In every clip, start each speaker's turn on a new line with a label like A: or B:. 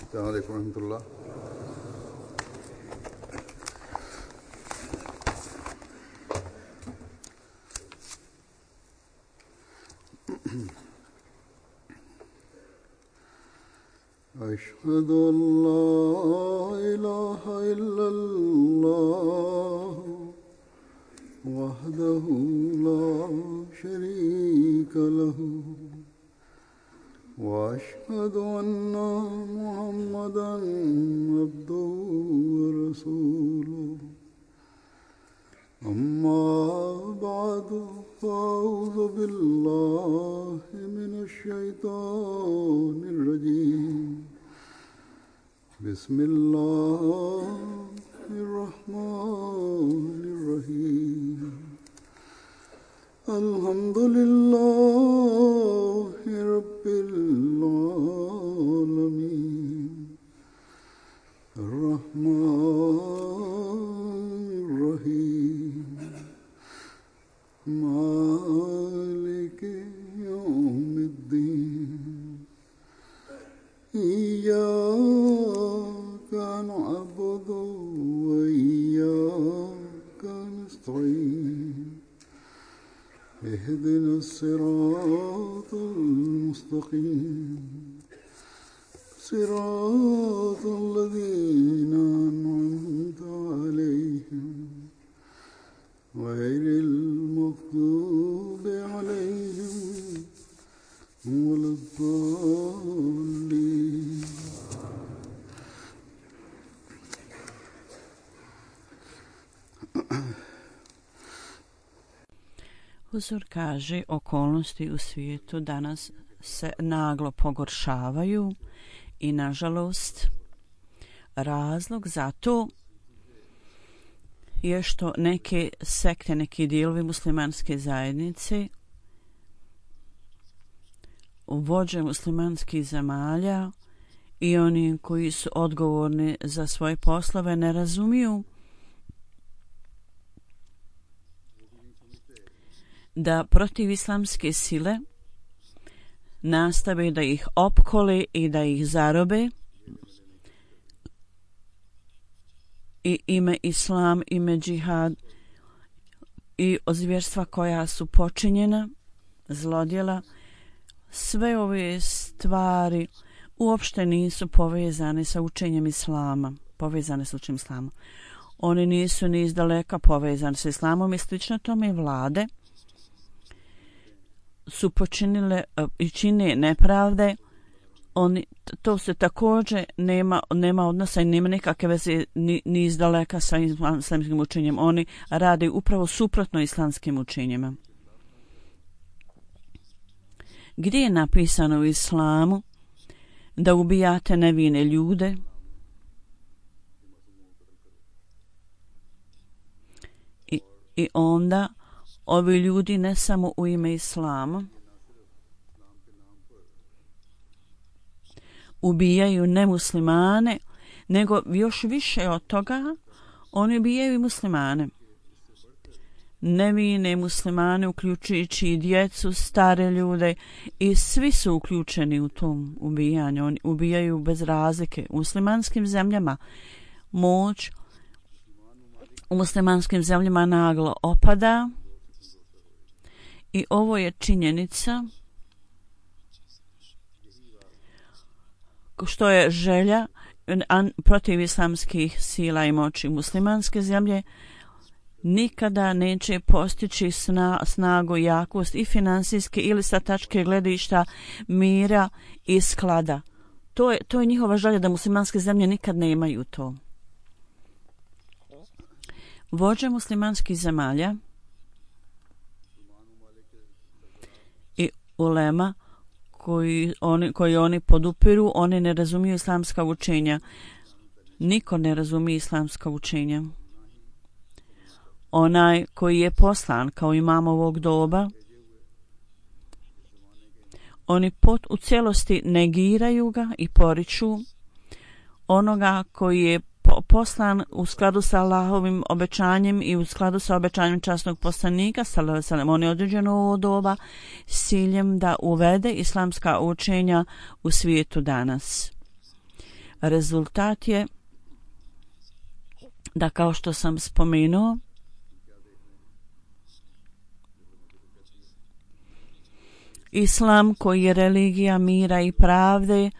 A: السلام عليكم ورحمة الله. أشهد أن لا إله إلا الله وحده لا شريك له وأشهد أن محمدًا عبده ورسوله أما بعد فأعوذ بالله من الشيطان الرجيم بسم الله الرحمن الرحيم الحمد لله رب العالمين الرحمن الرحيم مالك يوم الدين إياك نعبد وإياك نستعين اهدنا الصراط المستقيم صراط الذين أنعمت عليهم غير المغضوب عليهم ولا الضالين.
B: Huzur kaže, okolnosti u svijetu danas se naglo pogoršavaju i nažalost razlog za to je što neke sekte, neki dijelovi muslimanske zajednice, vođe muslimanskih zemalja i oni koji su odgovorni za svoje poslove ne razumiju da protiv islamske sile nastave da ih opkole i da ih zarobe i ime islam, ime džihad i zvjerstva koja su počinjena, zlodjela, sve ove stvari uopšte nisu povezane sa učenjem islama, povezane sa učenjem islama. Oni nisu ni izdaleka povezani sa islamom i slično tome vlade su počinile i čine nepravde. Oni, to se također nema odnosa i nema nekakve veze ni izdaleka sa islamskim učenjem. Oni rade upravo suprotno islamskim učenjima. Gdje je napisano u islamu da ubijate nevine ljude? I onda ovi ljudi ne samo u ime islama ubijaju nemuslimane, nego još više od toga oni ubijaju i muslimane. Nevine muslimane, uključujući i djecu, stare ljude, i svi su uključeni u tom ubijanju. Oni ubijaju bez razlike. U muslimanskim zemljama moć u muslimanskim zemljama naglo opada i ovo je činjenica što je želja protiv islamskih sila i moći. Muslimanske zemlje nikada neće postići snagu, jakost i finansijske ili sa tačke gledišta mira i sklada. To je njihova želja, da muslimanske zemlje nikad nemaju to. Vođe muslimanskih zemalja i ulema koji oni podupiru, oni ne razumiju islamska učenja. Niko ne razumije islamska učenja. Onaj koji je poslan kao imam ovog doba, oni u cijelosti negiraju ga i poriču onoga koji je poslan u skladu sa Allahovim obećanjem i u skladu sa obećanjem časnog poslanika sallallahu alejhi ve sellem. On je određeno ovo doba s ciljem da uvede islamska učenja u svijetu danas. Rezultat je da, kao što sam spomenuo, Islam, koji je religija mira i pravde,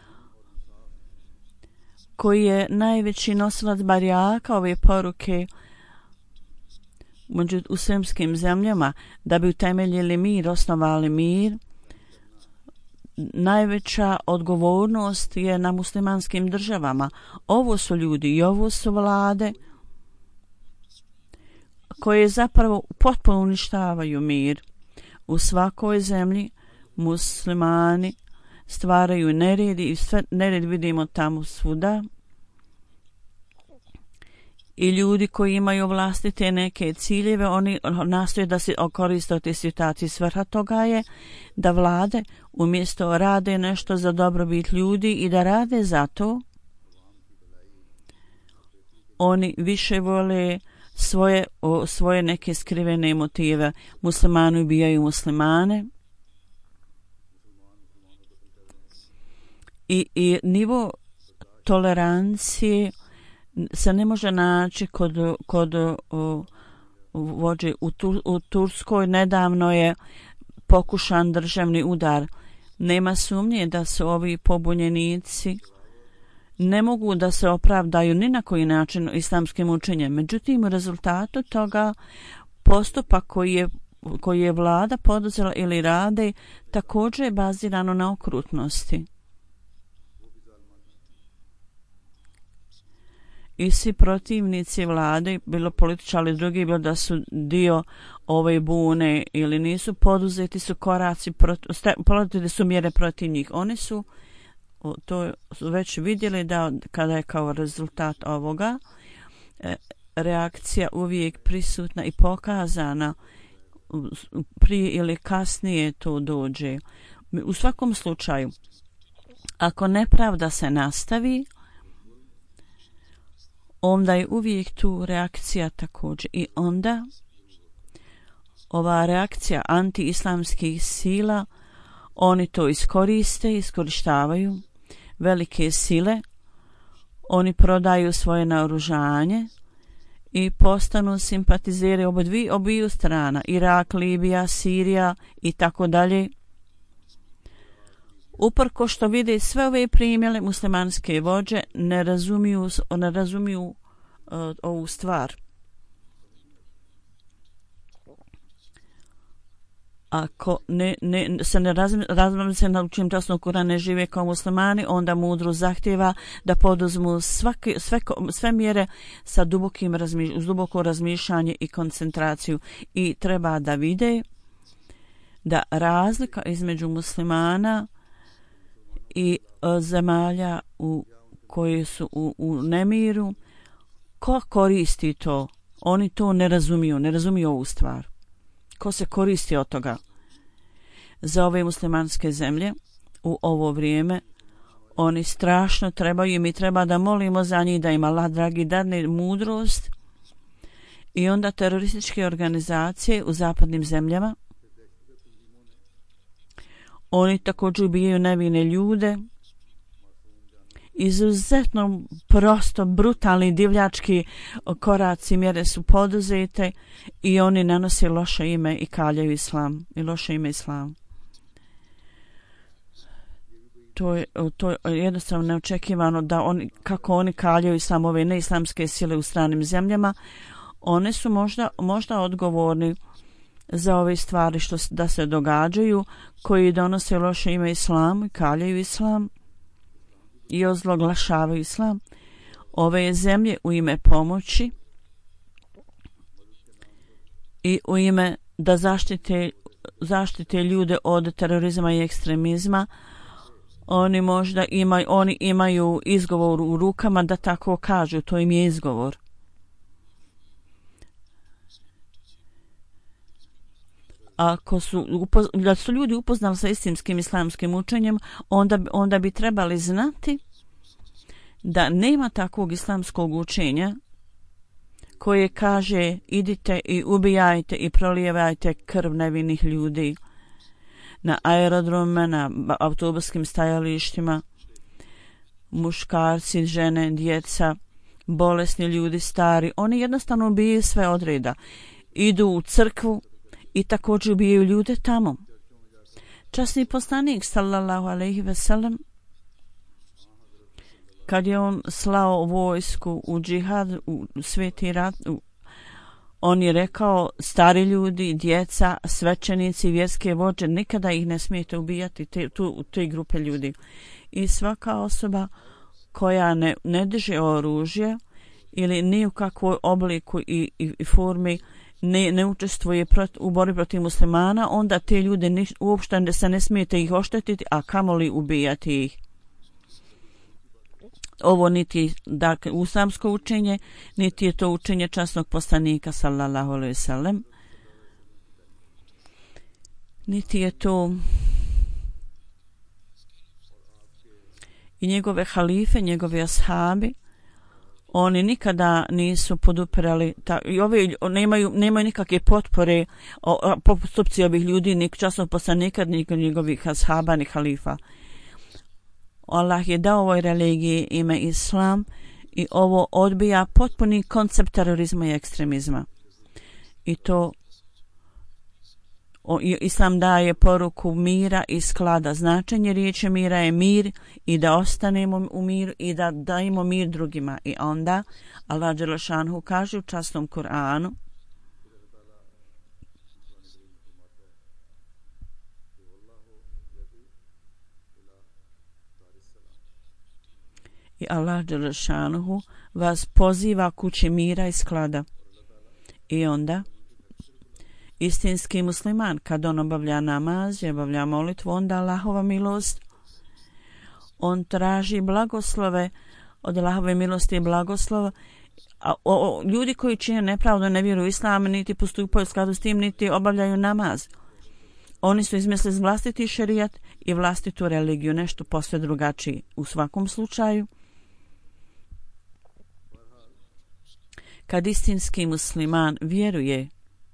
B: koji je najveći nosilac barjaka ove poruke u svemskim zemljama, da bi utemeljili mir, osnovali mir, najveća odgovornost je na muslimanskim državama. Ovo su ljudi i ovo su vlade koje zapravo potpuno uništavaju mir. U svakoj zemlji muslimani stvaraju nered i nered vidimo tamo svuda. I ljudi koji imaju vlastite neke ciljeve, oni nastoje da se koriste od te situacije. Svrha toga je da vlade umjesto rade nešto za dobrobit ljudi i da rade zato, oni više vole svoje neke skrivene motive. Muslimani ubijaju muslimane. I nivo tolerancije se ne može naći kod vođe. U Turskoj nedavno je pokušan državni udar. Nema sumnje da su ovi pobunjenici ne mogu da se opravdaju ni na koji način islamskim učenjem. Međutim, u rezultatu toga postupak koji je vlada poduzela ili rade također je bazirano na okrutnosti. I svi protivnici vlade, bilo političari, drugi, bilo da su dio ove bune ili nisu, poduzeti su koraci, poduzeti su mjere protiv njih. Oni su to već vidjeli da kada je kao rezultat ovoga reakcija uvijek prisutna i pokazana, prije ili kasnije to dođe. U svakom slučaju, ako nepravda se nastavi, onda je uvijek tu reakcija također. I onda ova reakcija anti-islamskih sila, oni to iskorištavaju, velike sile, oni prodaju svoje naoružanje i postanu simpatizeri obiju strana, Irak, Libija, Sirija i tako dalje. Uprko što vide sve ove primjere, muslimanske vođe ne razumiju ovu stvar. Ako se ne razmišlja na učim časnog Kurana, ne žive kao muslimani, onda mudro zahtjeva da poduzmu sve mjere sa uz duboko razmišljanje i koncentraciju. I treba da vide da razlika između muslimana i zemalja koje su u nemiru, ko koristi to? Oni to ne razumiju ovu stvar. Ko se koristi od toga? Za ove muslimanske zemlje u ovo vrijeme oni strašno trebaju i mi treba da molimo za njih da im Allah dragi dadne mudrost. I onda terorističke organizacije u zapadnim zemljama, oni također ubijaju nevine ljude. Izuzetno prosto brutalni divljački koraci mjere su poduzete i oni nanose loše ime i kaljaju islam i loše ime islam. To je jednostavno neočekivano da kako oni kaljaju islam, ove neislamske sile u stranim zemljama. One su možda odgovorni za ove stvari da se događaju, koji donose loše ime islamu i kaljaju islam i ozloglašavaju islam. Ove zemlje u ime pomoći i u ime da zaštite ljude od terorizma i ekstremizma, oni imaju izgovor u rukama da tako kažu, to im je izgovor. Ako da su ljudi upoznali sa istinskim islamskim učenjem, onda bi trebali znati da nema takvog islamskog učenja koje kaže idite i ubijajte i prolijevajte krv nevinih ljudi na aerodrome, na autobuskim stajalištima. muškarci, žene, djeca, bolesni ljudi, stari, oni jednostavno ubijaju sve od reda. Idu u crkvu i također ubijaju ljude tamo. Časni poslanik sallallahu alejhi ve sellem, kad je on slao vojsku u džihad, u sveti rat, on je rekao, stari ljudi, djeca, svećenici, vjerske vođe, nikada ih ne smijete ubijati, te grupe ljudi. I svaka osoba koja ne drži oružje ili ni u kakvoj obliku i formi ne učestvuje u borbi protiv muslimana, onda te ljude uopšte se ne smijete ih oštetiti, a kamoli ubijati ih. Ovo niti dakle islamsko učenje, niti je to učenje časnog poslanika sallallahu alejhi ve sellem, niti je to i njegove halife, njegove ashabi. Oni nikada nisu podupirali i ovi nemaju nikakve potpore postupci ovih ljudi, ni časnog poslanika, ni njegovih ashaba, ni halifa. Allah je dao ovoj religiji ime Islam i ovo odbija potpuni koncept terorizma i ekstremizma. I to Islam daje poruku mira i sklada. Značenje riječi mira je mir i da ostanemo u miru i da dajemo mir drugima. I onda Allah dželle šanhu kaže u časnom Kur'anu: i Allah dželle šanhu vas poziva kući mira i sklada. I onda istinski musliman, kad on obavlja namaz i obavlja molitvu, onda Allahova milost, on traži blagoslove od Allahove milosti i blagoslova. A ljudi koji čine nepravdu, ne vjeruju u Islam, niti postupaju u skladu s tim, niti obavljaju namaz, oni su izmislili vlastiti šerijat i vlastitu religiju, nešto posve drugačije. U svakom slučaju, kad istinski musliman vjeruje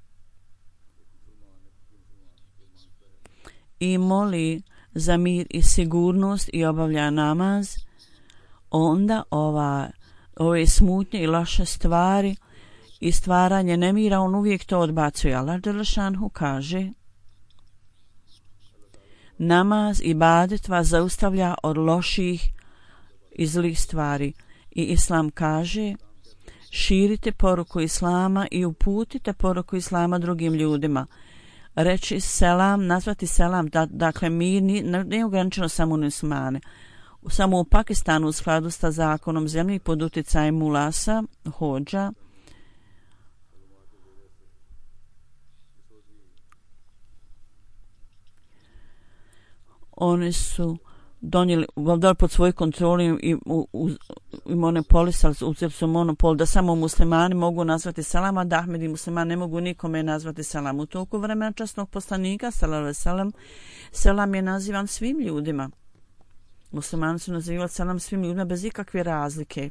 B: i moli za mir i sigurnost i obavlja namaz, onda ove smutnje i loše stvari i stvaranje nemira, on uvijek to odbacuje. Allah dželle šanhu kaže: namaz i ibadet vas zaustavlja od loših i zlih stvari. I Islam kaže: širite poruku Islama i uputite poruku Islama drugim ljudima. Reći selam, nazvati selam, dakle mir nije ograničeno samo u muslimane. Samo u Pakistanu u skladu sa zakonom zemlje pod utjecajem mulasa, hodža, oni su donijeli pod svoju kontrolu i monopolisali, uzeli su monopol da samo muslimani mogu nazvati selam, a da Ahmedi muslimani ne mogu nikome nazvati selam. U toku vremena časnog poslanika sallallahu alejhi ve sellem, selam je nazivan svim ljudima. Muslimani su nazivali selam svim ljudima bez ikakve razlike.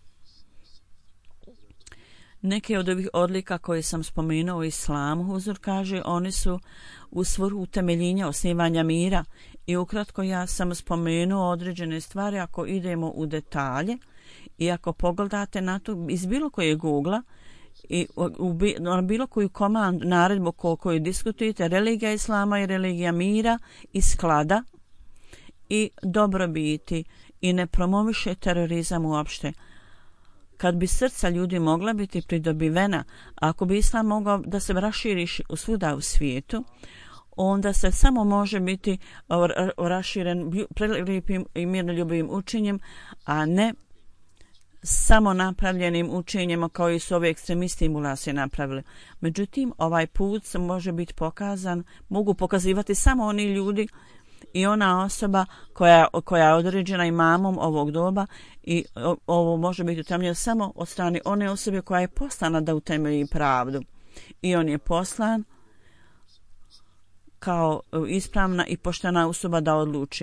B: Neke od ovih odlika koje sam spomenuo u islamu, Huzur kaže, oni su u svrhu utemeljenja osnivanja mira. I ukratko ja sam spomenuo određene stvari. Ako idemo u detalje i ako pogledate na to iz bilo kojeg Google-a i na bilo koju komandu, naredbu koju diskutujete, religija Islama je religija mira i sklada i dobrobiti i ne promoviše terorizam uopšte. Kad bi srca ljudi mogla biti pridobivena, ako bi Islam mogao da se raširi svuda u svijetu, onda se samo može biti raširen prelijepim i mirnoljubivim učenjem, a ne samo napravljenim učenjima kao i su ovi ekstremisti i mulasi napravili. Međutim, ovaj put se može biti pokazan, mogu pokazivati samo oni ljudi i ona osoba koja je određena imamom ovog doba, i ovo može biti utemeljeno samo od strane one osobe koja je poslana da utemelji pravdu. I on je poslan kao ispravna i poštena osoba da odluči.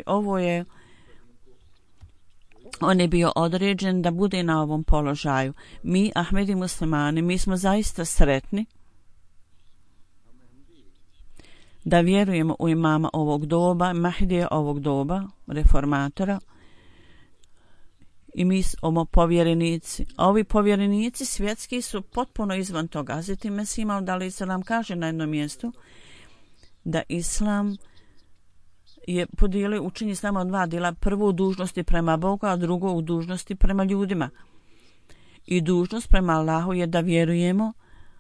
B: On je bio određen da bude na ovom položaju. Mi, Ahmedi muslimani, mi smo zaista sretni da vjerujemo u imama ovog doba, Mahdija ovog doba, reformatora, i mi smo povjerenici. A ovi povjerenici svjetski su potpuno izvan toga. Hazreti Mesih Maud alejhi selam kaže na jednom mjestu da Islam je podijelio učenje Islama od dva dijela. Prvo u dužnosti prema Bogu, a drugo u dužnosti prema ljudima. I dužnost prema Allahu je da vjerujemo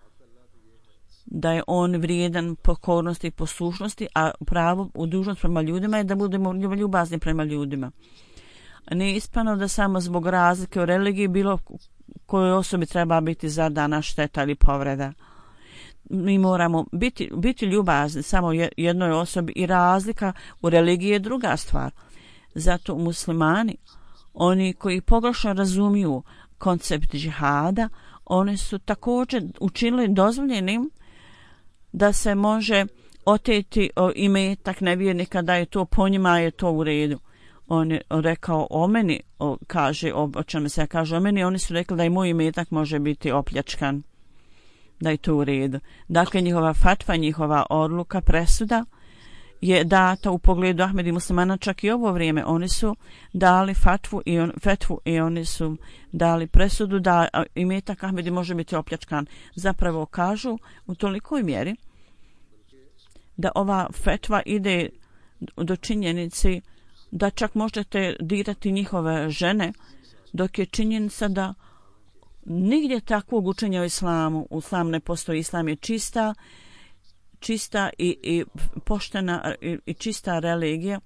B: da je on vrijedan pokornosti i poslušnosti, a pravo u dužnost prema ljudima je da budemo ljubazni prema ljudima. Nije ispravno da samo zbog razlike u religiji bilo kojoj osobi treba biti zadana šteta ili povreda. Mi moramo biti ljubazni samo jednoj osobi i razlika u religiji je druga stvar. Zato muslimani, oni koji pogrešno razumiju koncept džihada, oni su također učinili dozvoljenim da se može oteti imetak nevjernika, da je to po njima, je to u redu. On je rekao o meni, kaže o meni, oni su rekli da i moj imetak može biti opljačkan, da je to u redu. Dakle, njihova fatva, njihova odluka, presuda je data u pogledu Ahmedi muslimana čak i ovo vrijeme. Oni su dali fetvu i oni su dali presudu da imetak Ahmedi može biti opljačkan. Zapravo kažu u tolikoj mjeri da ova fetva ide do činjenici da čak možete dirati njihove žene, dok je činjenica da nigdje takvog učenja u islamu. Islam ne postoji. Islam je čista i poštena i čista religija.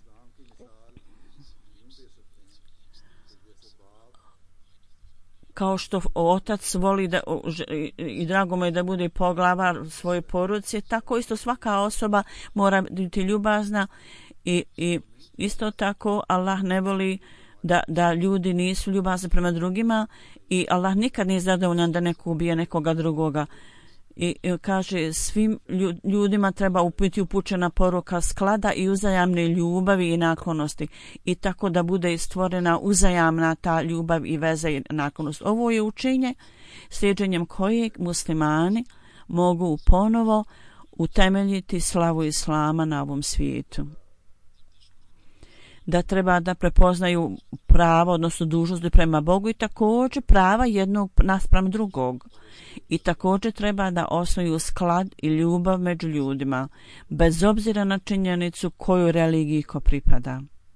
B: Kao što otac voli i drago mu je da bude poglavar svoje porodice, tako isto svaka osoba mora biti ljubazna i isto tako Allah ne voli da ljudi nisu ljubazni prema drugima i Allah nikad nije zadovoljan da neko ubije nekoga drugoga. I kaže svim ljudima treba biti upućena poruka sklada i uzajamne ljubavi i naklonosti i tako da bude stvorena uzajamna ta ljubav i veza i naklonost. Ovo je učenje slijedženjem kojeg muslimani mogu ponovo utemeljiti slavu Islama na ovom svijetu. Da treba da prepoznaju pravo, odnosno dužnosti prema Bogu i također prava jednog naspram drugog. I također treba da osnuju sklad i ljubav među ljudima, bez obzira na činjenicu koju religiji ko pripada.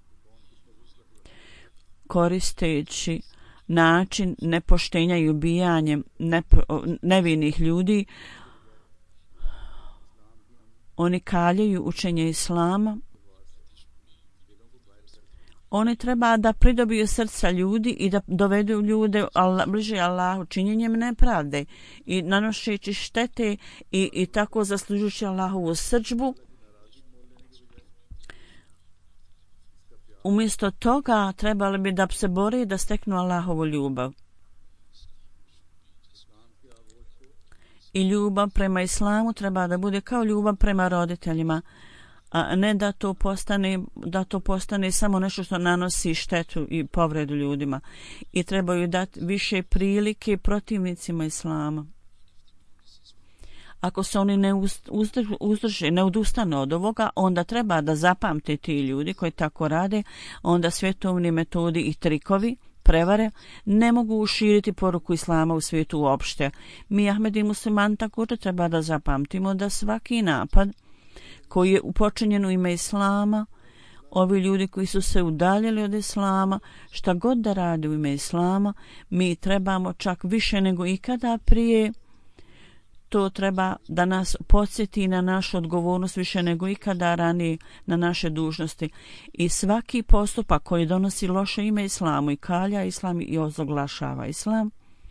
B: Koristeći način nepoštenja i ubijanje nevinih ljudi, oni kaljaju učenje Islama. Oni treba da pridobiju srca ljudi i da dovedu ljude bliže Allahu činjenjem nepravde i nanošeći štete i tako zaslužujući Allahovu srdžbu. Umjesto toga trebali bi da se bore da steknu Allahovu ljubav. I ljubav prema Islamu treba da bude kao ljubav prema roditeljima, a ne da to postane samo nešto što nanosi štetu i povredu ljudima. I trebaju dati više prilike protivnicima Islama. Ako se oni ne odustanu od ovoga, onda treba da zapamte ti ljudi koji tako rade, onda svjetovni metodi i trikovi, prevare, ne mogu širiti poruku Islama u svijetu uopšte. Mi, Ahmedi musliman, također treba da zapamtimo da svaki napad koji je upočinjen u ime Islama, ovi ljudi koji su se udaljili od Islama, šta god da rade u ime Islama, mi trebamo čak više nego ikada prije. To treba da nas podsjeti na našu odgovornost više nego ikada ranije na naše dužnosti. I svaki postupak koji donosi loše ime Islamu i kalja Islam i ozoglašava Islam,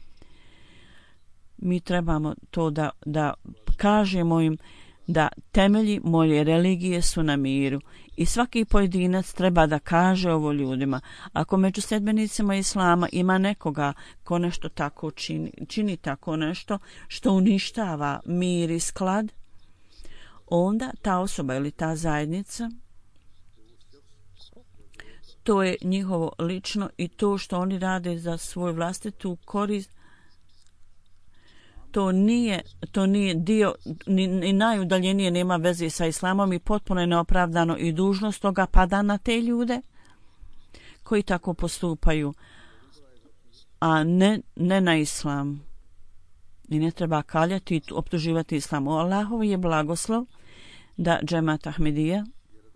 B: mi trebamo to da kažemo im da temelji moje religije su na miru i svaki pojedinac treba da kaže ovo ljudima. Ako među sljedbenicima Islama ima nekoga ko nešto tako čini tako nešto što uništava mir i sklad, onda ta osoba ili ta zajednica, to je njihovo lično i to što oni rade za svoju vlastitu korist, to nije dio, ni najudaljenije nema veze sa Islamom i potpuno je neopravdano i dužnost toga pada na te ljude koji tako postupaju. a ne na islam. I ne treba kaljati i optuživati islam. Allahov je blagoslov da džemat Ahmedija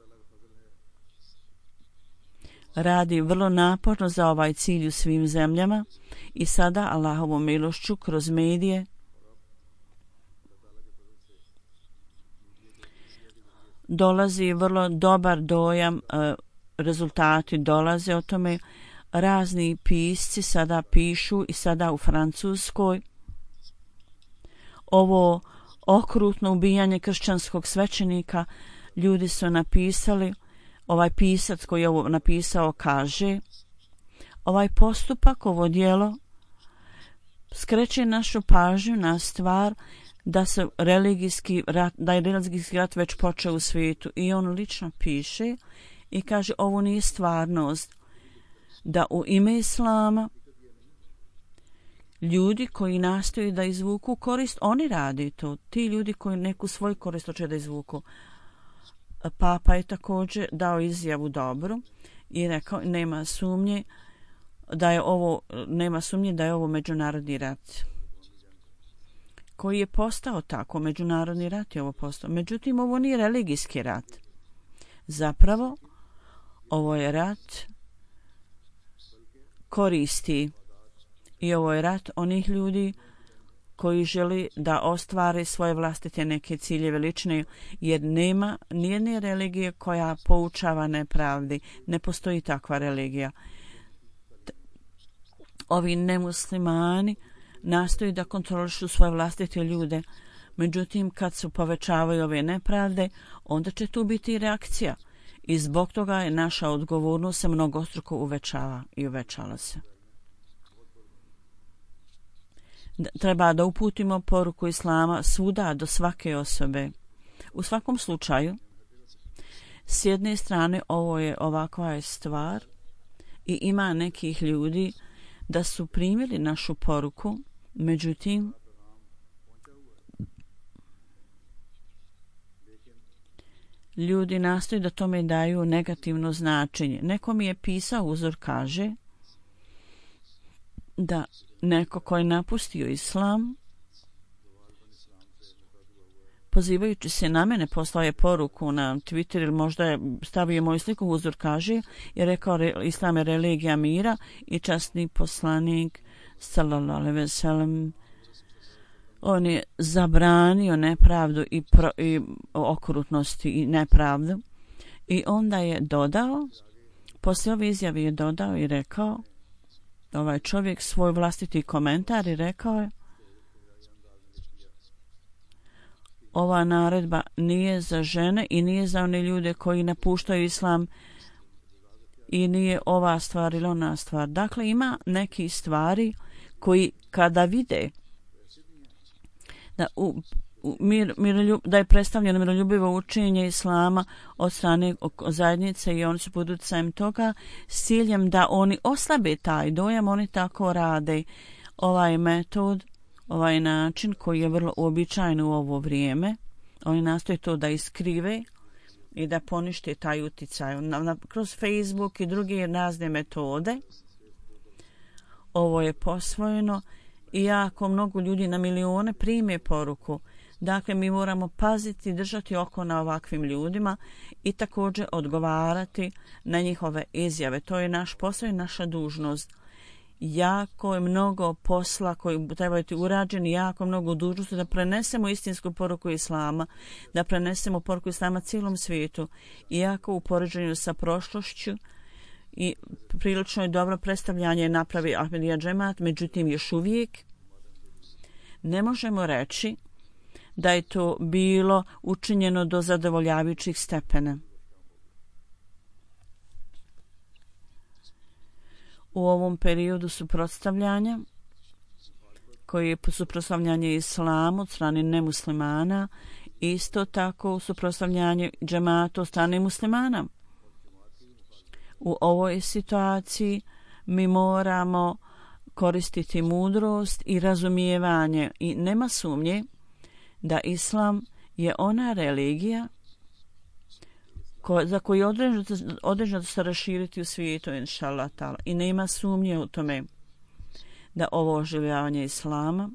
B: radi vrlo naporno za ovaj cilj u svim zemljama i sada Allahovom milošću kroz medije dolazi vrlo dobar dojam, rezultati dolaze o tome. Razni pisci sada pišu i sada u Francuskoj ovo okrutno ubijanje kršćanskog svećenika. Ljudi su napisali, ovaj pisac koji je ovo napisao kaže, ovaj postupak, ovo djelo skreće našu pažnju na stvar da je religijski rat već počeo u svijetu. I on lično piše i kaže, ovo nije stvarnost, da u ime islama ljudi koji nastoji da izvuku korist, oni radi to. Ti ljudi koji neku svoju korist hoće da izvuku. Papa je također dao izjavu dobru i rekao, nema sumnje da je ovo međunarodni rat koji je postao tako. Međunarodni rat je ovo postao. Međutim, ovo nije religijski rat. Zapravo, ovo je rat koristi i ovo je rat onih ljudi koji želi da ostvare svoje vlastite neke ciljeve lične, jer nema nijedne religije koja poučava nepravdi. Ne postoji takva religija. Ovi nemuslimani nastoji da kontrolišu svoje vlastite ljude. Međutim, kad se povećavaju ove nepravde, onda će tu biti reakcija. I zbog toga je naša odgovornost se mnogostruko uvećava i uvećala se. Treba da uputimo poruku islama svuda do svake osobe. U svakom slučaju, s jedne strane ovo je ovakva je stvar i ima nekih ljudi da su primili našu poruku, međutim ljudi nastoje da tome daju negativno značenje. Neko mi je pisao uzor, kaže da neko ko je napustio islam, pozivajući se na mene, poslao je poruku na Twitter ili možda je stavio moju sliku, uzor kaže, je rekao islam je religija mira i časni poslanik sallallahu alejhi ve sellem on je zabranio nepravdu i okrutnosti i nepravdu. I onda je dodao, poslije ove izjave je dodao i rekao, ovaj čovjek svoj vlastiti komentar i rekao je, ova naredba nije za žene i nije za one ljude koji napuštaju islam i nije ova stvar ili ona stvar. Dakle, ima neki stvari koji kada vide da je predstavljeno miroljubivo učenje islama od strane zajednice i oni su pod utjecajem toga s ciljem da oni oslabe taj dojam, oni tako rade. Ovaj metod, ovaj način koji je vrlo uobičajen u ovo vrijeme, oni nastoje to da iskrive i da ponište taj utjecaj kroz Facebook i druge razne metode. Ovo je posvojeno i jako mnogo ljudi na milione prime poruku. Dakle, mi moramo paziti, držati oko na ovakvim ljudima i također odgovarati na njihove izjave. To je naš posao i naša dužnost. Jako je mnogo posla koji treba biti urađen, jako mnogo dužnosti da prenesemo istinsku poruku islama, da prenesemo poruku islama cijelom svijetu. Iako u poređenju sa prošlošću i prilično je dobro predstavljanje napravi Ahmedija džemat, međutim još uvijek ne možemo reći da je to bilo učinjeno do zadovoljavajućih stepena. U ovom periodu suprotstavljanja, koji je suprotstavljanje islamu od strane nemuslimana, isto tako suprotstavljanje džemata od strane muslimana. U ovoj situaciji mi moramo koristiti mudrost i razumijevanje i nema sumnje da islam je ona religija za koju je određeno da se raširiti u svijetu, inšallah ta'ala. I nema sumnje u tome da ovo oživljavanje islama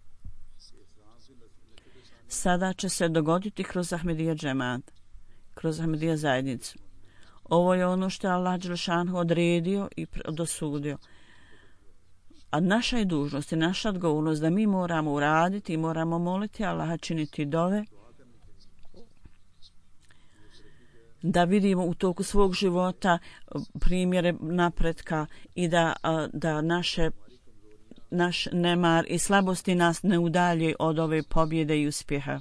B: sada će se dogoditi kroz Ahmedija džemat, kroz Ahmedija zajednicu. Ovo je ono što je Allah dželešanu odredio i dosudio. A naša je dužnost i naša odgovornost da mi moramo uraditi i moramo moliti Allaha, činiti dove, da vidimo u toku svog života primjere napretka i da naš nemar i slabosti nas ne udalje od ove pobjede i uspjeha.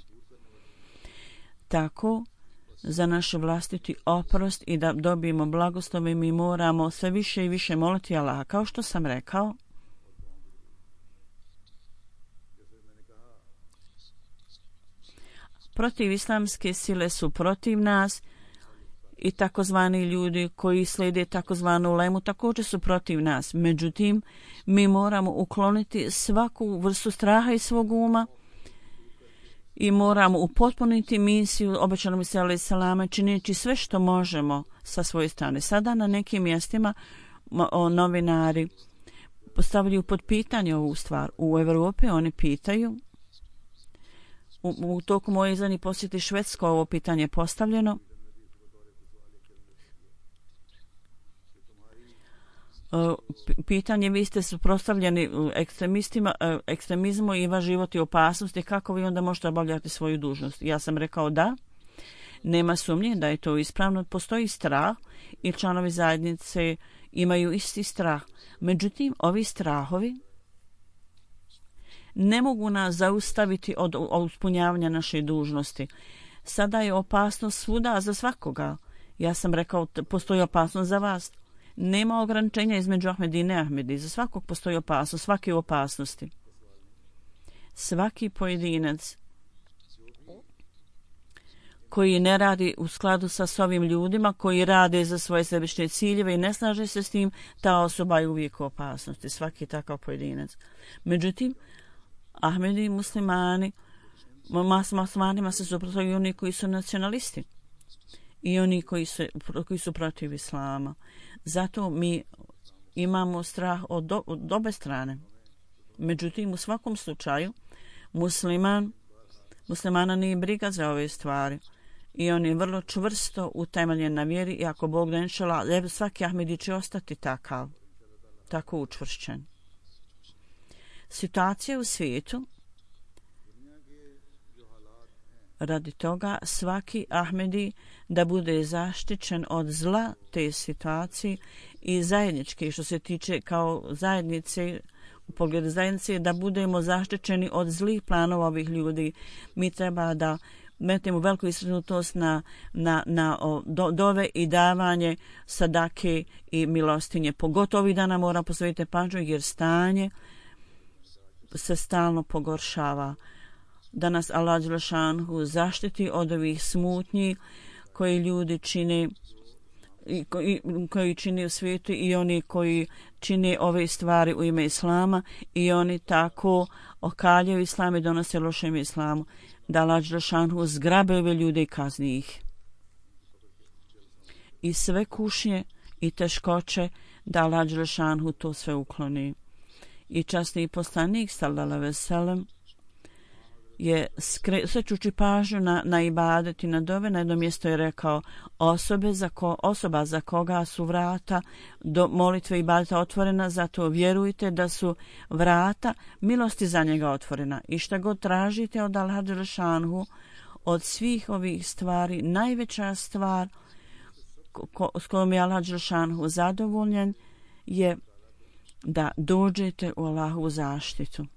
B: Tako, za naš vlastiti oprost i da dobijemo blagoslove, mi moramo sve više i više moliti Allaha. Kao što sam rekao, protiv islamske sile su protiv nas i takozvani ljudi koji slijede takozvanu ulemu također su protiv nas. Međutim, mi moramo ukloniti svaku vrstu straha iz svog uma i moramo upotpuniti misiju obećanom Isa alejhi selama, čineći sve što možemo sa svoje strane. Sada na nekim mjestima novinari postavljaju pod pitanje ovu stvar. U Evropi oni pitaju, u toku moje zadnje posjeti Švedsko ovo pitanje je postavljeno, pitanje, vi ste suprotstavljeni ekstremizmu i vaš život je opasnosti, kako vi onda možete obavljati svoju dužnost? Ja sam rekao da, nema sumnje da je to ispravno, postoji strah i članovi zajednice imaju isti strah. Međutim, ovi strahovi ne mogu nas zaustaviti od ispunjavanja naše dužnosti. Sada je opasnost svuda za svakoga. Ja sam rekao, postoji opasnost za vas. Nema ograničenja između Ahmedi i neahmedi. Za svakog postoji opasnost, svake u opasnosti. Svaki pojedinac koji ne radi u skladu sa ovim ljudima, koji rade za svoje sebične ciljeve i ne slaže se s tim, ta osoba je uvijek u opasnosti. Svaki takav pojedinac. Međutim, Ahmedi i muslimanima se suprotstavljaju oni koji su nacionalisti i oni koji su protiv islama. Zato mi imamo strah od obe strane. Međutim, u svakom slučaju, muslimana nije briga za ove stvari i on je vrlo čvrsto utemeljen na vjeri i ako Bog da inšala, svaki Ahmedi će ostati tako učvršćen. Situacija u svijetu, radi toga svaki Ahmedi da bude zaštićen od zla te situacije i zajednički, što se tiče kao zajednice, u pogledu zajednice, da budemo zaštićeni od zlih planova ovih ljudi. Mi treba da metnemo veliku istaknutost na dove i davanje sadake i milostinje. Pogotovo ovih dana mora posvetiti pažnju jer stanje se stalno pogoršava. Da nas Allah dželešanu zaštiti od ovih smutnji koji ljudi čine koji čine u svijetu i oni koji čine ove stvari u ime islama i oni tako okaljaju islam i donose loše ime islamu. Da Allah dželešanu zgrabe ove ljude i kazni ih. I sve kušnje i teškoće da Allah dželešanu to sve ukloni. I časni poslanik sallallahu alejhi ve sellem je srećući pažnju na ibadet i na dove, na jedno mjesto je rekao osoba za koga su vrata do molitve i ibadeta otvorena, zato vjerujte da su vrata milosti za njega otvorena. I šta god tražite od Allaha dželešanu, od svih ovih stvari, najveća stvar s kojom je Allah dželešanu zadovoljen je da dođete u Allahovu zaštitu.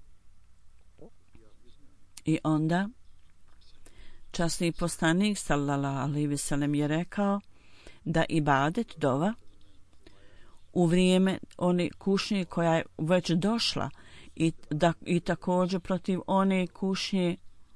B: I onda časni poslanik sallallahu alejhi ve sellem je rekao da ibadet dova u vrijeme one kušnje koja je već došla i također protiv one kušnje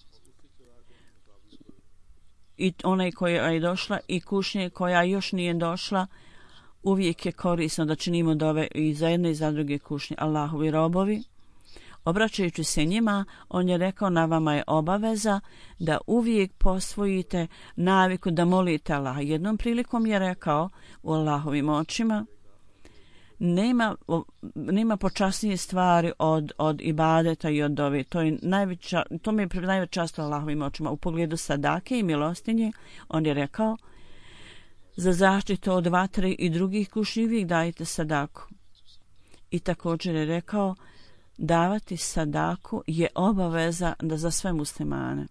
B: i one koja je došla i kušnje koja još nije došla, uvijek je korisno da činimo dove i za jedne i za druge kušnje. Allahovi robovi, obraćajući se njima, on je rekao, na vama je obaveza da uvijek posvojite naviku da molite Allaha. Jednom prilikom je rekao u Allahovim očima, nema počasnije stvari od ibadeta i od dove. To mi je najveća čast Allahovim očima. U pogledu sadake i milostinje on je rekao: za zaštitu od vatre i drugih kušnji uvijek dajte sadaku. I također je rekao: davati sadaku je obaveza za sve muslimane.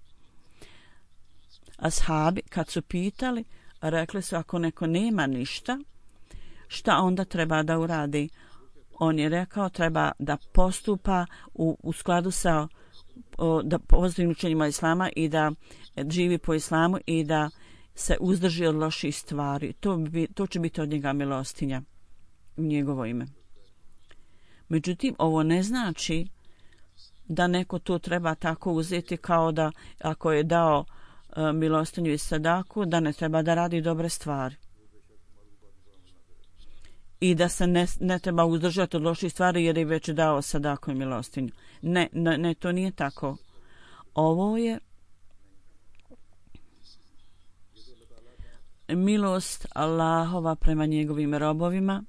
B: Ashabi kad su pitali, rekli su: ako neko nema ništa, šta onda treba da uradi? On je rekao: treba da postupa u skladu sa pozitivnim učenjima islama i da živi po islamu i da se uzdrži od loših stvari. To će biti od njega milostinja u njegovo ime. Međutim, ovo ne znači da neko to treba tako uzeti kao da ako je dao milostinju i sadaku, da ne treba da radi dobre stvari. I da se ne treba uzdržati od loših stvari jer je već dao sadaku i milostinju. Ne, to nije tako. Ovo je milost Allahova prema njegovim robovima,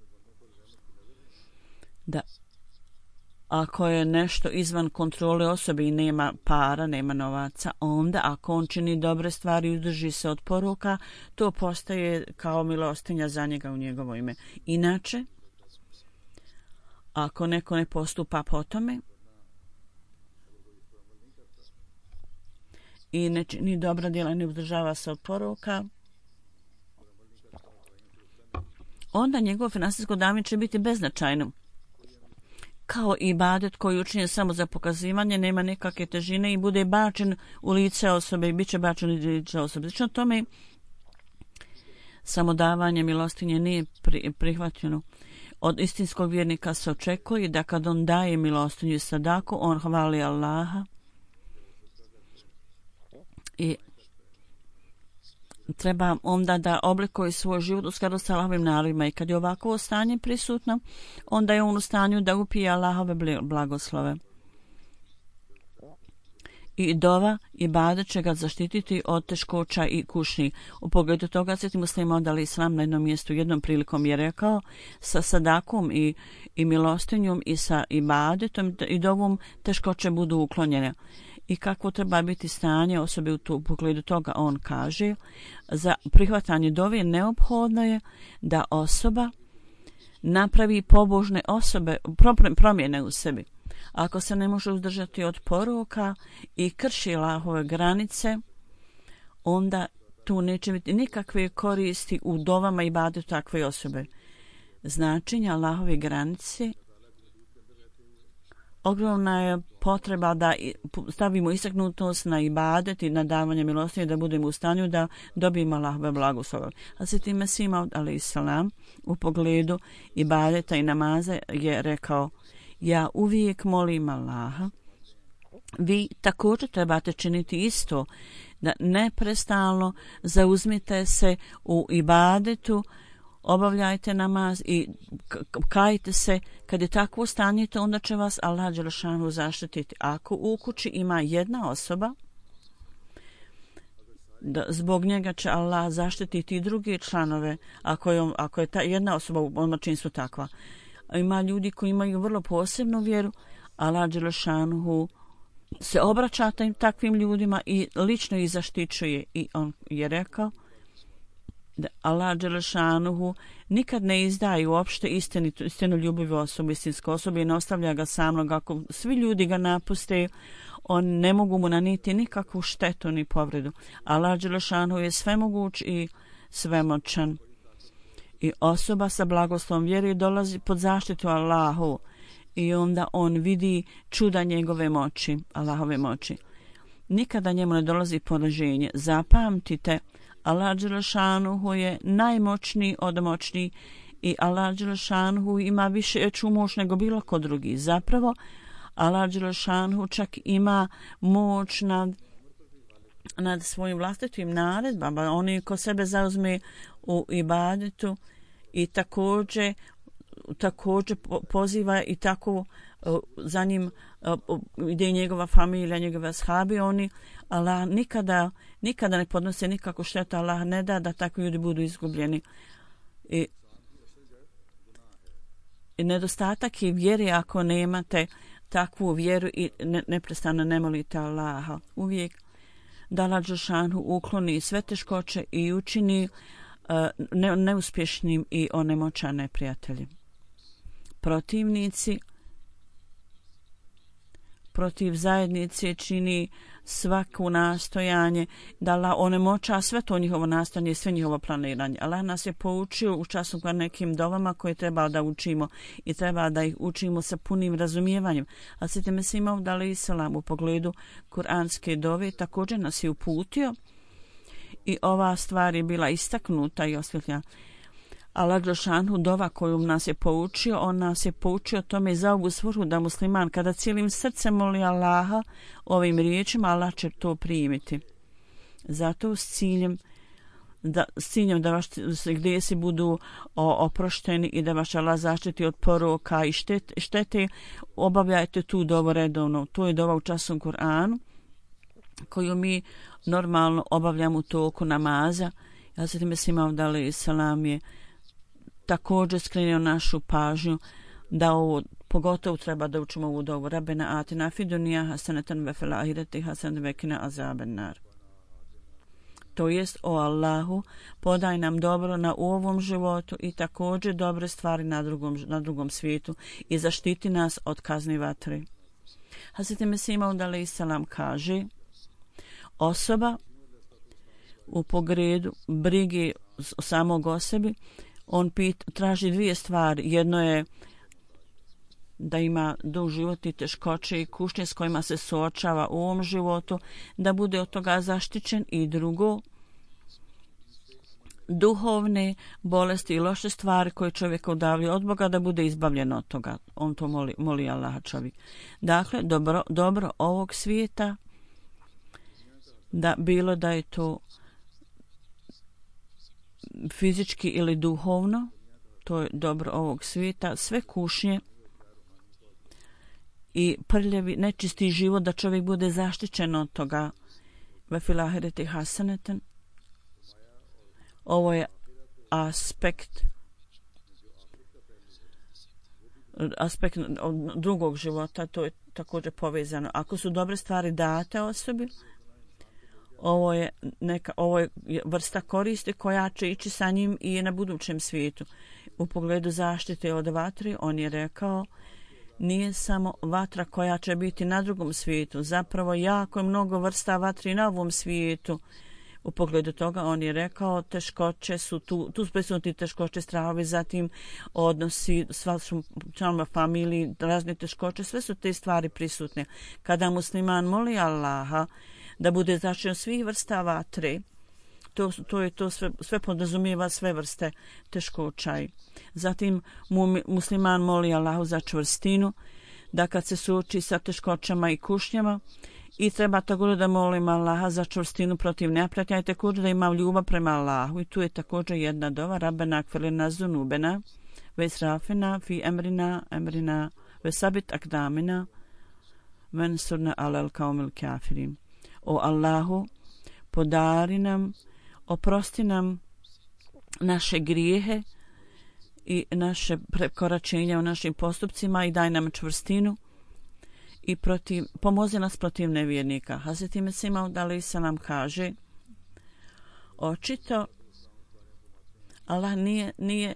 B: da ako je nešto izvan kontrole osobe i nema para, nema novaca, onda ako on čini dobre stvari i uzdrži se od poruka, to postaje kao milostinja za njega u njegovo ime. Inače, ako neko ne postupa po tome i ne čini dobra djela, ne uzdržava se od poruka, onda njegovo finansijsko davanje će biti beznačajno. Kao ibadet koji učinjen samo za pokazivanje, nema nekakve težine i bude bačen u lice osobe i bit će bačen u lice osobe. Znači, tome samodavanje milostinje nije prihvaćeno. Od istinskog vjernika se očekuje da kad on daje milostinju i sadaku, on hvali Allaha i treba onda da oblikuje svoj život u skladu sa Allahovim naredbama. I kad je ovako stanje prisutno, onda je on u stanju da upije Allahove blagoslove. I dova ibadet će ga zaštititi od teškoća i kušnji. U pogledu toga sjetimo se imao da Islam na jednom mjestu jednom prilikom je rekao: sa sadakom i milostinjom i sa ibadetom i dovom teškoće budu uklonjene. I kakvo treba biti stanje osobe u pogledu toga, on kaže: za prihvatanje dove neophodno je da osoba napravi pobožne promjene u sebi. Ako se ne može uzdržati od poruka i krši Allahove granice, onda tu neće biti nikakve koristi u dovama i ibadetu takve osobe. Značenje Allahove granice, ogromna je potreba da stavimo istaknutost na ibadet i na davanje milostinje, da budemo u stanju da dobijemo Allahove blagoslove. A se time Mesih alejselam u pogledu ibadeta i namaza je rekao: ja uvijek molim Allaha. Vi također trebate činiti isto, da neprestalno zauzmite se u ibadetu, obavljajte namaz i kajte se. Kad je takvo stanje, onda će vas Allah dželešanu zaštititi. Ako u kući ima jedna osoba, zbog njega će Allah zaštititi i druge članove. Ako je ta jedna osoba u domaćinstvu takva. Ima ljudi koji imaju vrlo posebnu vjeru, Allah dželešanu se obraća takvim ljudima i lično ih zaštićuje. I on je rekao da Allah dželešanu nikad ne izdaje uopšte istinu ljubivu osobu, istinsku osobu i ne ostavlja ga samog. Ako svi ljudi ga napuste, on ne mogu mu naniti nikakvu štetu ni povredu. Allah dželešanu je svemoguć i svemoćan. I osoba sa blagoslovom vjeri dolazi pod zaštitu Allahu i onda on vidi čuda njegove moći, Allahove moći. Nikada njemu ne dolazi poniženje. Zapamtite, Allah dželešanu je najmoćniji od moćniji i Allah dželešanu ima veću moć nego bilo ko drugi. Zapravo, Allah dželešanu čak ima moć nad svojim vlastitim naredbama. Oni ko sebe zauzme u ibadetu i također poziva i tako za njim ide njegova familija, njegove ashabi, oni Allah nikada ne podnose nikakvu štetu. Allah ne da takvi ljudi budu izgubljeni. nedostatak je vjere ako nemate takvu vjeru i neprestano ne molite Allaha. Uvijek da Allah dželešanu ukloni sve teškoće i učini neuspješnim i onemoća neprijatelji. Protivnici protiv zajednice čini svako nastojanje da Allah onemoća sve to njihovo nastojanje i sve njihovo planiranje. Allah nas je poučio u času na nekim dovama koje treba da učimo i treba da ih učimo sa punim razumijevanjem. A Hazreti Mesih Maud alejhi selam u pogledu kuranske dove također nas je uputio i ova stvar je bila istaknuta i osvjetljena. Allah dželešanu dova koju nas je poučio, on nas je poučio tome za ovu svrhu da musliman kada cijelim srcem moli Allaha ovim riječima, Allah će to primiti. Zato s ciljem da vaši grijesi budu oprošteni i da vaš Allah zaštiti od poroka i štete, obavljajte tu dovu redovno. To je dova u časnom Kur'anu koju mi normalno obavljamo u toku namaza. Hazreti Mesih Maud alejhi selam je također skrenuo našu pažnju da ovo pogotovo treba da učimo ovu dovu. Rabbena atina fid dunja hasanatan ve fil ahireti hasanatan ve qina azaben nar. To jest, o Allahu, podaj nam dobro na ovom životu i također dobre stvari na drugom svijetu i zaštiti nas od kazne vatre. Hazreti Mesih Maud alejhi selam kaže: osoba u pogledu brige samog o sebi, on traži dvije stvari. Jedno je da ima dug život i teškoće i kušnje s kojima se suočava u ovom životu, da bude od toga zaštićen, i drugo, duhovne bolesti i loše stvari koje čovjeka udavljaju od Boga, da bude izbavljen od toga. On to moli Allaha čovjek. Dakle, dobro ovog svijeta, da bilo da je to fizički ili duhovno, to je dobro ovog svijeta, sve kušnje i prljavi, nečisti život, da čovjek bude zaštićen od toga. Ve fil ahireti hasanatan. Ovo je aspekt drugog života, to je također povezano. Ako su dobre stvari date osobi, ovo je vrsta koristi koja će ići sa njim i na budućem svijetu. U pogledu zaštite od vatre, on je rekao, nije samo vatra koja će biti na drugom svijetu, zapravo jako je mnogo vrsta vatri na ovom svijetu. U pogledu toga on je rekao, teškoće su tu su prisutni teškoće, strahovi, zatim odnosi s vašom članova familiji, razne teškoće, sve su te stvari prisutne. Kada musliman moli Allaha da bude zaštićen svih vrsta vatre, to sve podrazumijeva sve vrste teškoća. Zatim musliman moli Allahu za čvrstinu, da kad se suoči sa teškoćama i kušnjama, i treba također da molim Allaha za čvrstinu protiv neprijatelja i također da imam ljubav prema Allahu. I tu je također jedna dova: Rabbena agfir lana zunubena ve israfena fi emrina ve sabit akdamina vensurna alal kaumil kafirin. O Allahu, podari nam, oprosti nam naše grijehe i naše prekoračenja u našim postupcima i daj nam čvrstinu i pomozi nas protiv nevjernika. Hazreti Mesih Maud alejhi selam kaže, očito Allah nije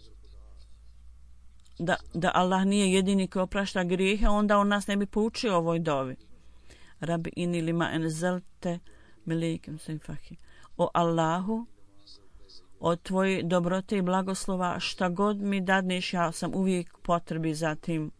B: da Allah nije jedini koji oprašta grijehe, onda on nas ne bi poučio ovoj dovi. Rabbi inni lima enzelte milikim sinfahi. O Allahu, od tvoje dobrote i blagoslova, šta god mi dadneš, ja sam uvijek potrebi za tim.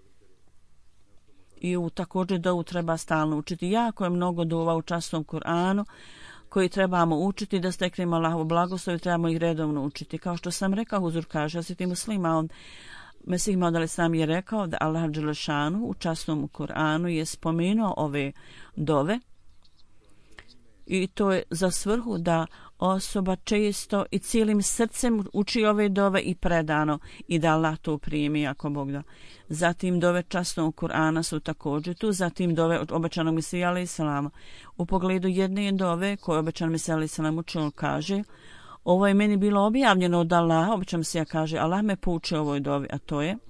B: I također dovu treba stalno učiti. Jako je mnogo dova u časnom Kur'anu koji trebamo učiti da steknemo Allahovu blagoslov i trebamo ih redovno učiti. Kao što sam rekao, Huzur kaže, Hazreti Muslima, Mesih Maud alejhi selam je rekao da Allah dželešanu u časnom Kur'anu je spomenuo ove dove i to je za svrhu da osoba često i cijelim srcem uči ove dove i predano i da Allah to primi ako Bog da. Zatim dove časnog Kur'ana su također tu, zatim dove od obećanog Mesija alejhi selam. U pogledu jedne dove koje obećan Mesija alejhi selam učio, kaže: ovo je meni bilo objavljeno od Allaha, obično se ja kaže, Allah me poučio ovoj dovi, a to je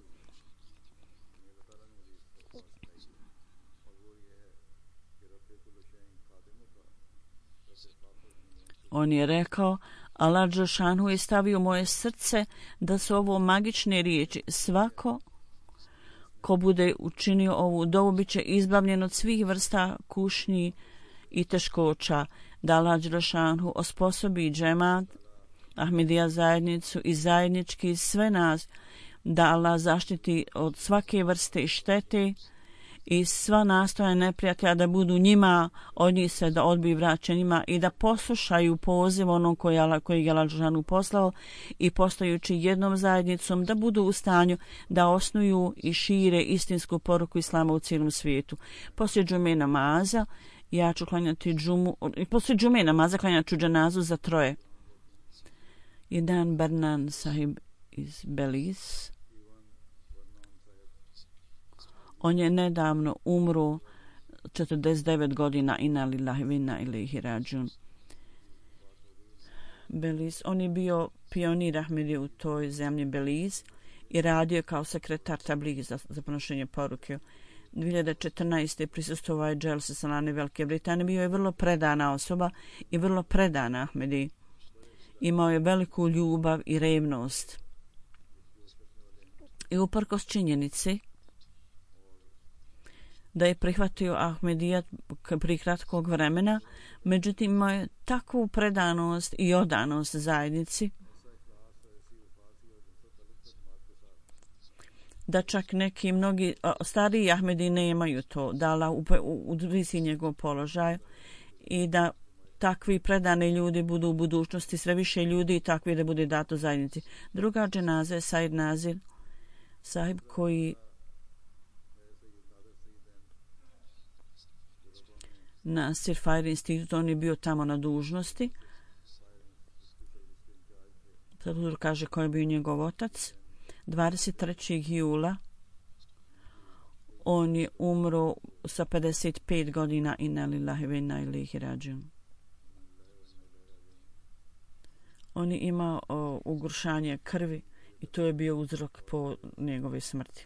B: on je rekao, Allah dželešanu je stavio moje srce da su ovo magične riječi. Svako ko bude učinio ovu dovu bit će izbavljen od svih vrsta kušnji i teškoća. Da Allah dželešanu osposobi džemat, Ahmedija zajednicu i zajednički sve nas, da Allah zaštiti od svake vrste i štete i sva nastojanja neprijatelja da budu njima, od njih se da odbiju vraćanjima i da poslušaju poziv onog koji je Allah dželešanu poslao i postajući jednom zajednicom da budu u stanju da osnuju i šire istinsku poruku Islama u cijelom svijetu. Poslije džume namaza ja ću klanjati džumu, poslije džume namaza klanjat ću dženazu za troje. Jedan Bernan sahib iz Belize. On je nedavno umro 49 godina, inna lillahi wa inna ilaihi rađun. Belize, on je bio pionir Ahmedije u toj zemlji Belize i radio kao sekretar tabliga za ponošenje poruke. 2014. prisustvovao je Dželse Salane Velike Britanije, bio je vrlo predana osoba i vrlo predana Ahmediji. Imao je veliku ljubav i revnost. I uprkos činjenici da je prihvatio Ahmedijat prije kratkog vremena, međutim imao je takvu predanost i odanost zajednici da čak neki mnogi stariji Ahmedi nemaju to, da Allah udvisi njegov položaj i da takvi predani ljudi budu u budućnosti sve više ljudi i takvi da bude dato zajednici. Druga dženaza je Said Nazir sahib koji na Sir Fire institut, on je bio tamo na dužnosti. Sad kaže ko je bio njegov otac. 23. jula on je umro sa 55 godina, inna lillahi wa inna ilaihi rađun. On je imao ugrušanje krvi i to je bio uzrok po njegove smrti.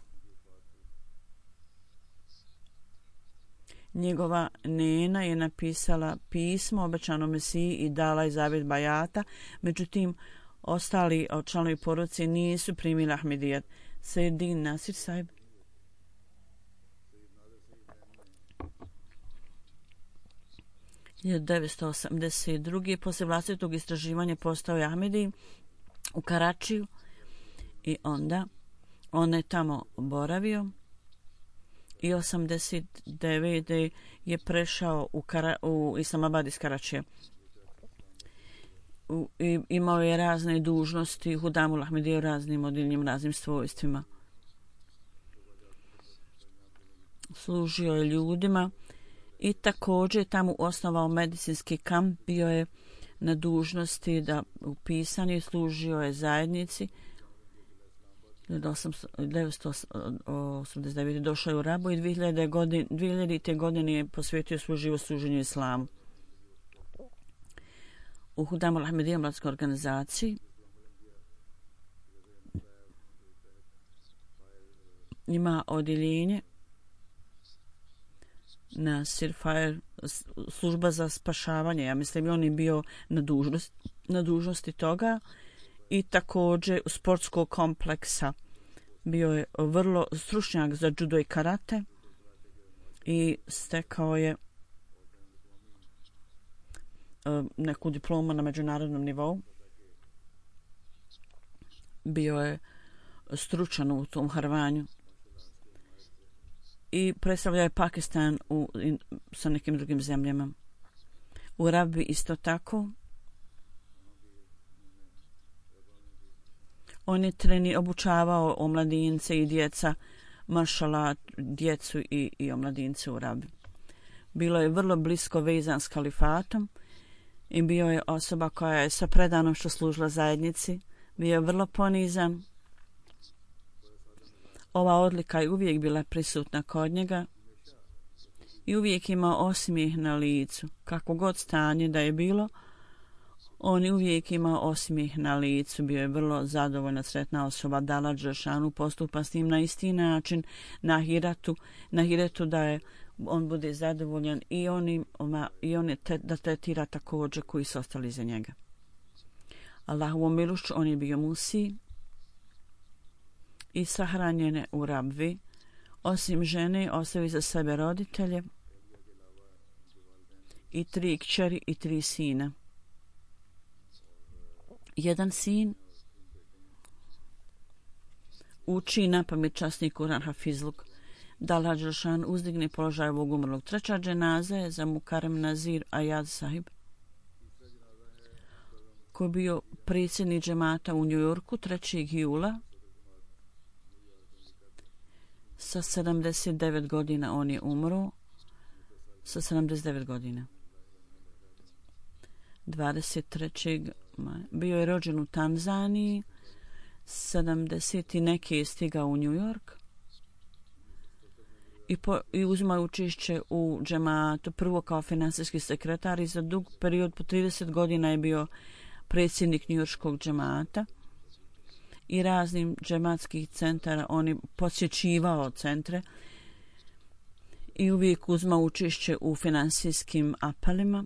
B: Njegova nena je napisala pismo obećanom Mesiji i dala je zavjet bajata, međutim ostali članovi porodice nisu primili Ahmedijat. Sayyidin Nasir sahib je 1982. poslije vlastitog istraživanja postao je Ahmedi u Karačiju i onda on je tamo boravio i 89. je prešao u Islamabad iz Karačija. Imao je razne dužnosti, Hudamul Ahmedija u raznim odjeljenjima, raznim svojstvima. Služio je ljudima i također tamo osnovao medicinski kamp, bio je na dužnosti da upisan je, služio je zajednici. 1989. došao je u Rabu i 2000. godine je posvetio svoj život služenju islamu. U Hudamul Ahmedija mladskoj organizaciji ima odjeljenje na Sir Fire, služba za spašavanje, ja mislim on je bio na dužnosti toga i također sportskog kompleksa. Bio je vrlo stručnjak za judo i karate i stekao je neku diplomu na međunarodnom nivou. Bio je stručan u tom harvanju i predstavljao je Pakistan sa nekim drugim zemljama. U Rabi isto tako. On je obučavao omladince i djeca, mašala, djecu i omladince u Rabi. Bilo je vrlo blisko vezan s kalifatom i bio je osoba koja je sa predanošću služila zajednici. Bio je vrlo ponizan. Ova odlika je uvijek bila prisutna kod njega i uvijek imao osmijeh na licu. Kako god stanje da je bilo, On je uvijek imao osmijeh na licu, bio je vrlo zadovoljna, sretna osoba. Dala Đelešanu postupa s njim na isti način na hiretu da je on bude zadovoljan i on da tretira također koji su ostali za njega. Allahovom milošću on je bio musi i sahranjene u rabvi. Osim žene ostavi za sebe roditelje i 3 kćeri i 3 sina. Jedan sin uči napamet časni Kuran Hafizluk. Da Allah Đelešan uzdigne položaj ovog umrlog. Treća dženaza je za Mukarem Nazir Ayad Sahib, koji je bio predsjednik džemata u Njujorku 3. jula. Sa 79 godina on je umro. Sa 79 godina. 23. bio je rođen u Tanzaniji. 70 i neke je stigao u New York i uzimao učešće u džematu prvo kao finansijski sekretar i za dug period po 30 godina je bio predsjednik njujorškog džemata i raznim džematskih centara. On je posjećivao centre i uvijek uzimao učešće u finansijskim apelima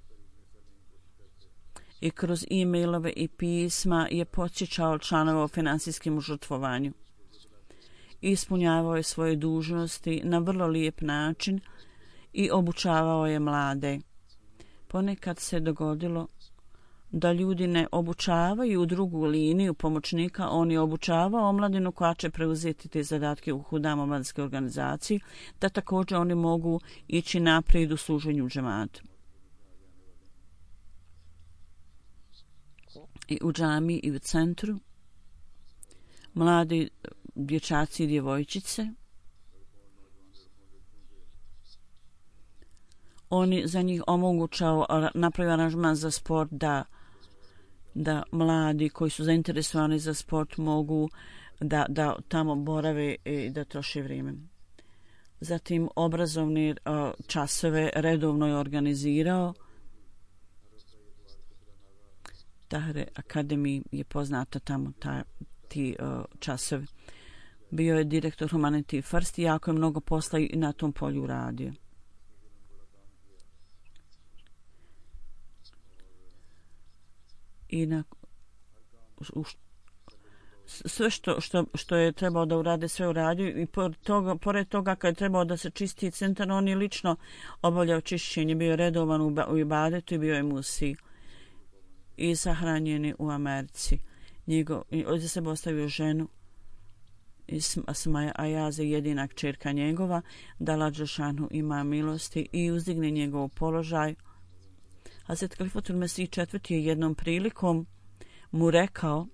B: i kroz e-mailove i pisma je podsjećao članove o finansijskim užrtvovanju. Ispunjavao je svoje dužnosti na vrlo lijep način i obučavao je mlade. Ponekad se dogodilo da ljudi ne obučavaju u drugu liniju pomoćnika, on je obučavao omladinu koja će preuzeti te zadatke u Hudam omladinske organizaciji, da također oni mogu ići naprijed u služenju džematu. I u džami i u centru mladi dječaci i djevojčice, oni za njih omogućao, napravio aranžman za sport da mladi koji su zainteresovani za sport mogu da tamo borave i da troše vrijeme. Zatim obrazovne časove redovno je organizirao. Tahre Akademiji je poznata tamo ti časovi. Bio je direktor Humanity First i jako je mnogo posla i na tom polju radio. I sve što je trebao da urade, sve uradio i pored toga kad je trebao da se čisti centar, on je lično obavljao čišćenje, bio je redovan u ibadetu i bio je musi i sahranjen je u Americi. Ovdje se ostavio ženu Asmaja Ayaze, jedina kćerka njegova, da Allah Đelešanu ima milosti i uzdigne njegov položaj. Hazret Kalifatul Mesih IV je jednom prilikom mu rekao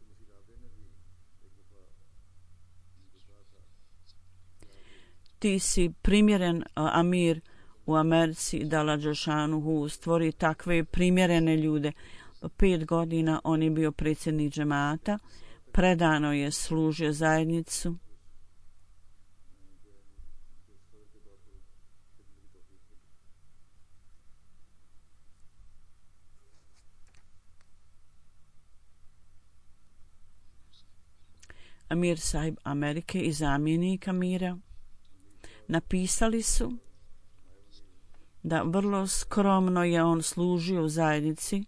B: ti si primjeren amir u Americi, da Allah Đelešanu stvori takve primjerene ljude. 5 godina on je bio predsjednik džemata, predano je služio zajednicu. Amir Sahib Amerike i zamjenik amira napisali su da vrlo skromno je on služio u zajednici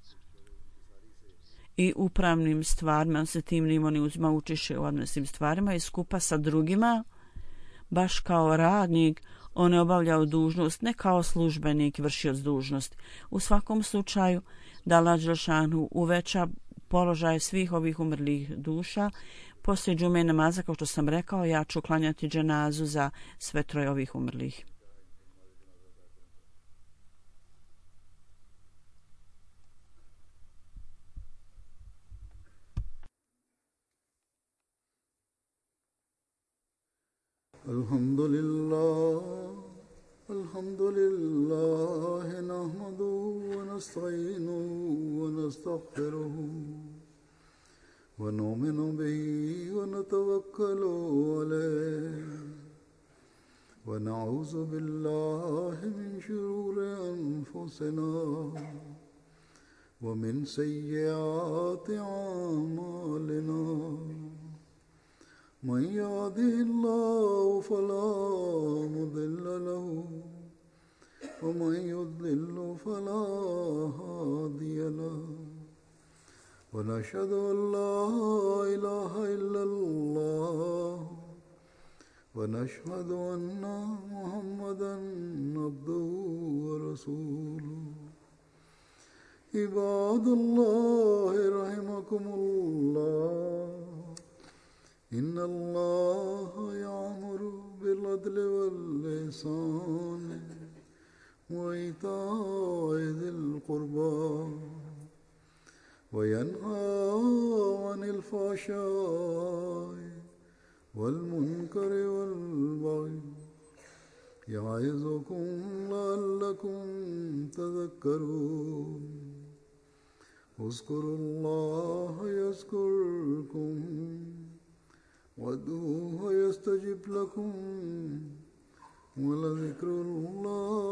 B: i upravnim stvarima, on se tim nimo ne uzima učešće u administrativnim stvarima i skupa sa drugima, baš kao radnik, on je obavljao dužnost, ne kao službenik vršioc dužnost. U svakom slučaju, da Allah Đelešanu uveća položaj svih ovih umrlih duša. Poslije džume namaza, kao što sam rekao, ja ću klanjati dženazu za sve 3 ovih umrlih.
A: Alhamdulillah, nahmaduhu wa nasta'inuhu wa nastaghfiruhu. ونؤمن به ونتوكل عليه ونعوذ بالله من شرور أنفسنا ومن سيئات أعمالنا من يهده الله فلا مضل له ومن يضلل فلا هادي له ونشهد أن لا إله إلا الله ونشهد أن محمدا عبده ورسوله عباد الله رحمكم الله إن الله يأمر بالعدل والإحسان وإيتاء ذي القربى وينهى عن الفحشاء والمنكر والبغي يعظكم لعلكم تذكرون اذكروا الله يذكركم وادعوه يستجب لكم ولذكر الله